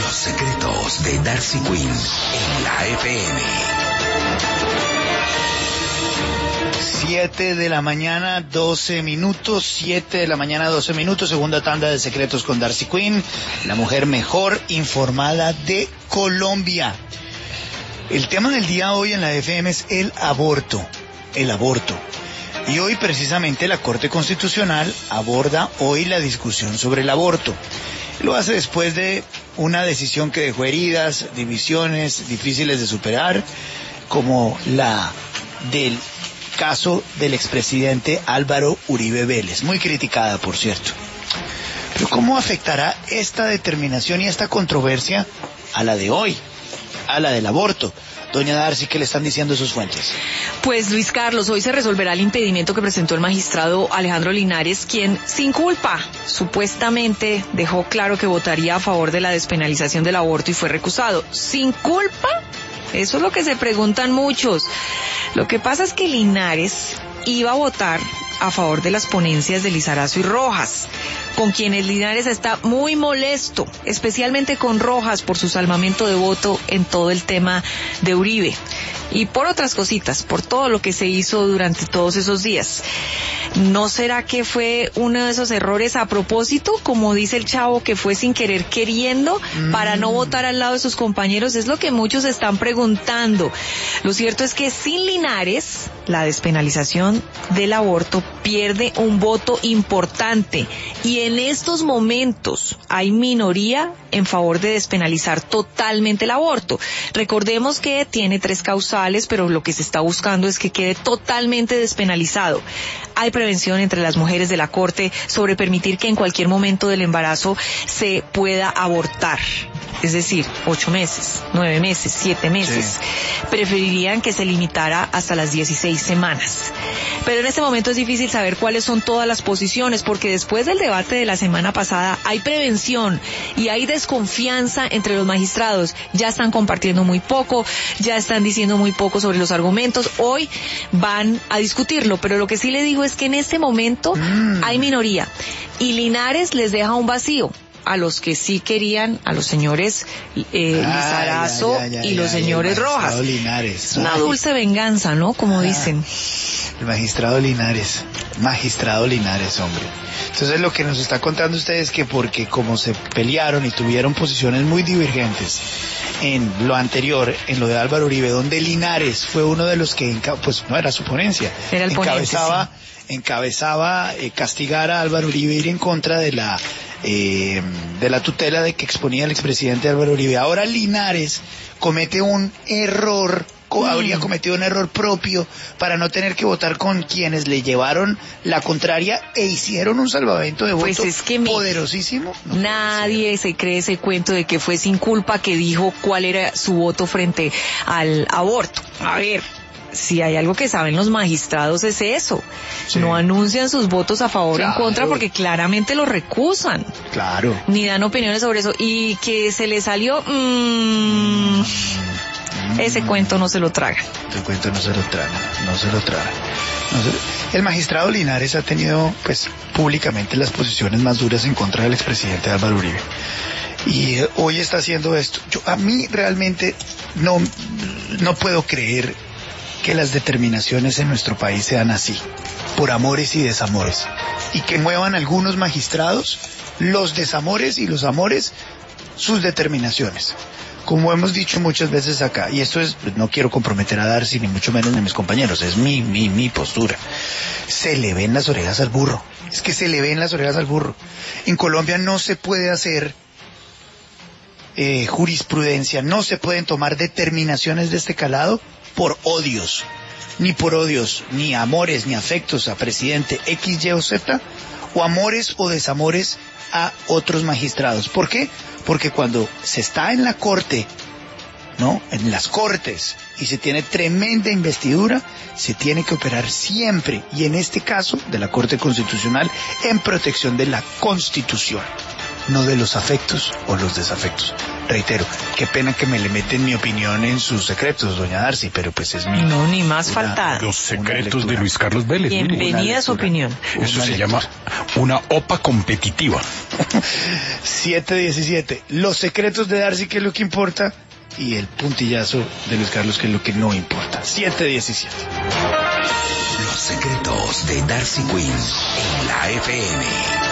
Los secretos de Darcy Quinn en la FM. 7 de la mañana, 12 minutos, 7 de la mañana, 12 minutos, segunda tanda de secretos con Darcy Quinn, la mujer mejor informada de Colombia. El tema del día hoy en la FM es el aborto. Y hoy precisamente la Corte Constitucional aborda hoy la discusión sobre el aborto. Lo hace después de una decisión que dejó heridas, divisiones difíciles de superar, como la del caso del expresidente Álvaro Uribe Vélez, muy criticada, por cierto. Pero ¿cómo afectará esta determinación y esta controversia a la de hoy, a la del aborto? Doña Darcy, ¿qué le están diciendo sus fuentes? Pues Luis Carlos, hoy se resolverá el impedimento que presentó el magistrado Alejandro Linares, quien sin culpa supuestamente dejó claro que votaría a favor de la despenalización del aborto y fue recusado. ¿Sin culpa? Eso es lo que se preguntan muchos. Lo que pasa es que Linares iba a votar a favor de las ponencias de Lizarazo y Rojas, con quienes Linares está muy molesto, especialmente con Rojas por su salvamento de voto en todo el tema de Uribe y por otras cositas, por todo lo que se hizo durante todos esos días. ¿No será que fue uno de esos errores a propósito, como dice el chavo, que fue sin querer queriendo para no votar al lado de sus compañeros? Es lo que muchos están preguntando. Lo cierto es que sin Linares, la despenalización del aborto pierde un voto importante y en estos momentos hay minoría en favor de despenalizar totalmente el aborto. Recordemos que tiene 3 causales, pero lo que se está buscando es que quede totalmente despenalizado. Hay prevención entre las mujeres de la Corte sobre permitir que en cualquier momento del embarazo se pueda abortar. Es decir, 8 meses, 9 meses, 7 meses. Sí. Preferirían que se limitara hasta las 16 semanas. Pero en este momento es difícil saber cuáles son todas las posiciones, porque después del debate de la semana pasada hay prevención y hay desconfianza entre los magistrados. Ya están compartiendo muy poco, ya están diciendo muy poco sobre los argumentos. Hoy van a discutirlo, pero lo que sí le digo es que en este momento hay minoría y Linares les deja un vacío a los que sí querían, a los señores Lizarazo y los señores Rojas. Linares. Es una dulce venganza, ¿no? Como dicen. El magistrado Linares, hombre. Entonces lo que nos está contando usted es que porque como se pelearon y tuvieron posiciones muy divergentes en lo anterior, en lo de Álvaro Uribe, donde Linares fue uno de los que, pues no era su ponencia, era el encabezaba castigar a Álvaro Uribe, ir en contra de la tutela de que exponía el expresidente Álvaro Uribe. Ahora Linares comete un error, habría cometido un error propio para no tener que votar con quienes le llevaron la contraria e hicieron un salvamento de voto pues es que poderosísimo. Nadie se cree ese cuento de que fue sin culpa que dijo cuál era su voto frente al aborto. A ver, si hay algo que saben los magistrados es eso. Sí. No anuncian sus votos a favor o en contra porque claramente lo recusan. Claro. Ni dan opiniones sobre eso. Y que se le salió... ese cuento no se lo traga. Ese cuento no se lo traga. El magistrado Linares ha tenido, pues, públicamente las posiciones más duras en contra del expresidente Álvaro Uribe. Y hoy está haciendo esto. A mí realmente no puedo creer que las determinaciones en nuestro país sean así, por amores y desamores, y que muevan algunos magistrados los desamores y los amores, sus determinaciones. Como hemos dicho muchas veces acá, y esto es, no quiero comprometer a Darcy ni mucho menos a mis compañeros, es mi postura. Se le ven las orejas al burro. Es que se le ven las orejas al burro. En Colombia no se puede hacer jurisprudencia, no se pueden tomar determinaciones de este calado por odios, ni amores, ni afectos a presidente X, Y o Z, o amores o desamores a otros magistrados. ¿Por qué? Porque cuando se está en la corte, ¿no? En las cortes, y se tiene tremenda investidura, se tiene que operar siempre, y en este caso, de la Corte Constitucional, en protección de la Constitución, no de los afectos o los desafectos. Reitero, qué pena que me le meten mi opinión en sus secretos, doña Darcy, pero pues es mi... No, ni más faltaba. Los secretos de Luis Carlos Vélez. Bienvenida a su opinión. Eso se llama una OPA competitiva. 7:17. Los secretos de Darcy, que es lo que importa, y el puntillazo de Luis Carlos, que es lo que no importa. 7:17. Los secretos de Darcy Quinn en la FM.